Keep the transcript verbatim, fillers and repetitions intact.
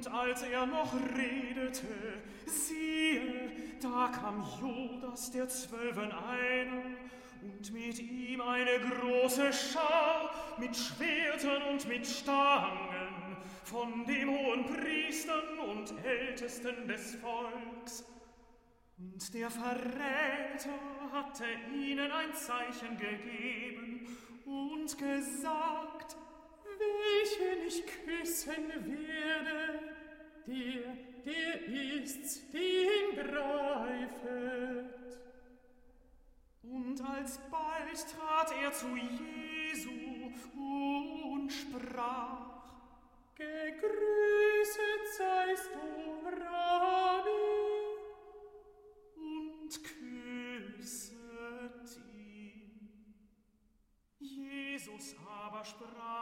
Und als er noch redete, siehe, da kam Judas, der Zwölfen einer, und mit ihm eine große Schar mit Schwertern und mit Stangen von den Hohenpriestern und Ältesten des Volks. Und der Verräter hatte ihnen ein Zeichen gegeben und gesagt, welchen ich küssen werde, der, der ist's, den greifet. Und alsbald trat er zu Jesu und sprach, gegrüßet seist du, Rabbi, und küsset ihn. Jesus aber sprach,